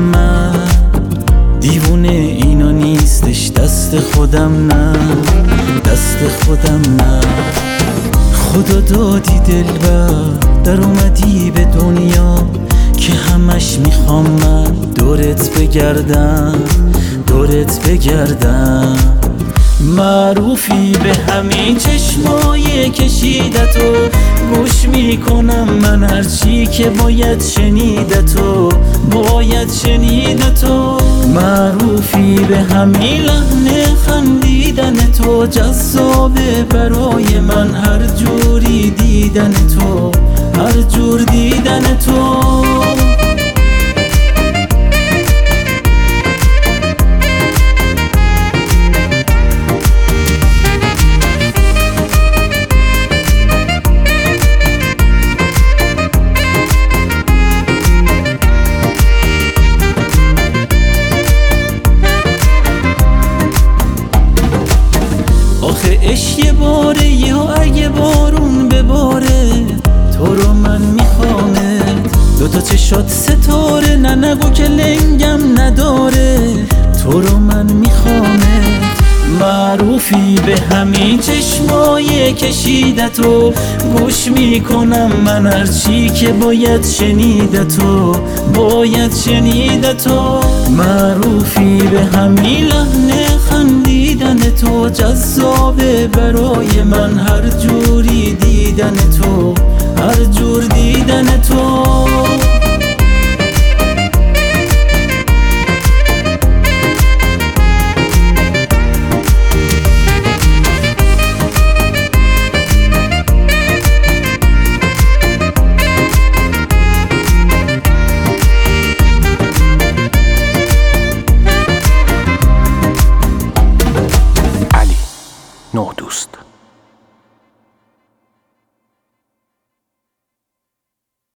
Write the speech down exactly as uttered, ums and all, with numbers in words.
من دیوونه اینا نیستش، دست خودم نه، دست خودم نه. خدا دادی دلبر در اومدی به دنیا که همش میخوام من دورت بگردم، دورت بگردم. معروفی به همین چشمای کشیدتو، گوش میکنم من هرچی که باید شنیدتو، باید شنیدتو. معروفی به همین لحن خندیدن تو، جذابه برای من هر جوری دیدن تو، هر جور دیدن تو. آخه عشق یه باره یا اگه بارون بباره، تو رو من میخوامت. دوتا چشات ستاره، نه نگو که لنگم نداره، تو رو من میخوامت. معروفی به همین چشمای کشیدتو، گوش میکنم من هرچی که باید شنیدتو، باید شنیدتو. معروفی به همین لحن خندیدن تو، جذابه برای من هر جوری دیدن تو، هر جور دیدن تو. نه دوست.